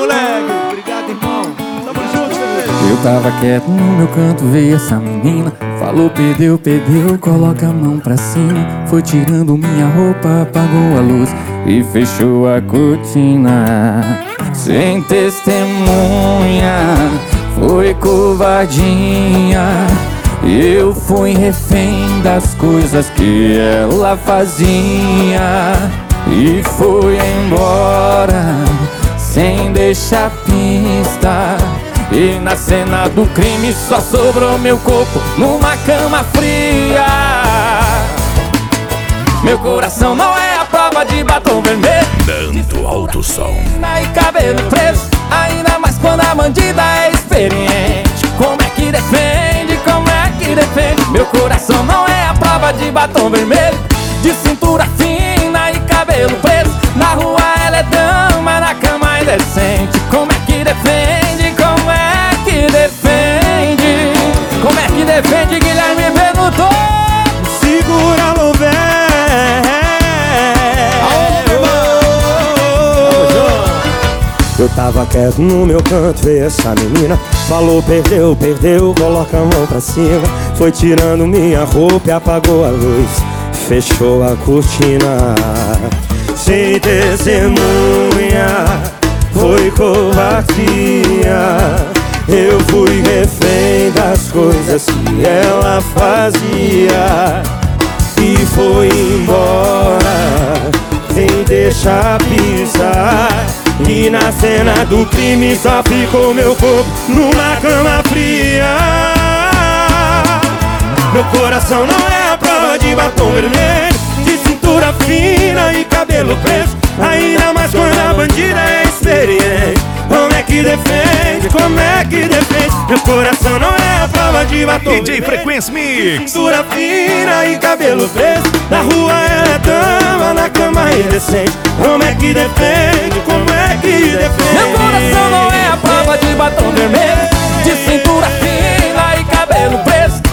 moleque. Obrigado, irmão. Tamo junto, bebê. Eu tava quieto no meu canto, veio essa menina. Falou, perdeu, coloca a mão pra cima. Foi tirando minha roupa, apagou a luz e fechou a cortina. Sem testemunha, foi covardia. Eu fui refém das coisas que ela fazia e foi embora sem deixar pista. E na cena do crime só sobrou meu corpo numa cama fria. Meu coração não é a prova de batom vermelho, Dando alto som. e cabelo preso, ainda mais quando a bandida é experiente. Como é que defende, como é que defende? Meu coração não é a prova de batom vermelho, de cintura fina e cabelo preso. Na rua ela é dama, na cama é indecente. Como é que defende, como é que defende? Como é que defende, Guilherme Benuto? Segura, Louvé. Eu tava quieto no meu canto, veio essa menina. Falou, perdeu, coloca a mão pra cima. Foi tirando minha roupa e apagou a luz, fechou a cortina. Sem testemunha, foi covardia. Eu fui refém das coisas que ela fazia e foi embora sem deixar pisar. E na cena do crime só ficou meu corpo numa cama fria. Meu coração não é a prova de batom vermelho, de cintura fina e cabelo preso, ainda mais quando a bandida é experiente. Como é que defende, como é que defende? Meu coração não é a prova de batom DJ Frequência Mix. cintura fina e cabelo preso. Na rua ela é dama, na cama é indecente. Como é que defende, como é que defende? Meu coração não é a prova de batom vermelho, de cintura fina e cabelo preso,